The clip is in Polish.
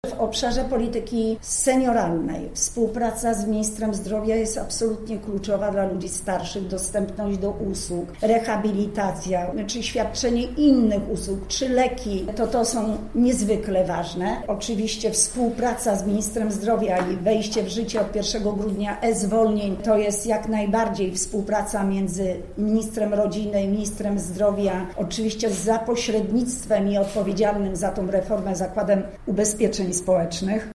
W obszarze polityki senioralnej współpraca z ministrem zdrowia jest absolutnie kluczowa dla ludzi starszych. Dostępność do usług, rehabilitacja, czy świadczenie innych usług, czy leki, to są niezwykle ważne. Oczywiście współpraca z ministrem zdrowia i wejście w życie od 1 grudnia e-zwolnień to jest jak najbardziej współpraca między ministrem rodziny i ministrem zdrowia. Oczywiście za pośrednictwem i odpowiedzialnym za tą reformę Zakładem Ubezpieczeń Społecznych.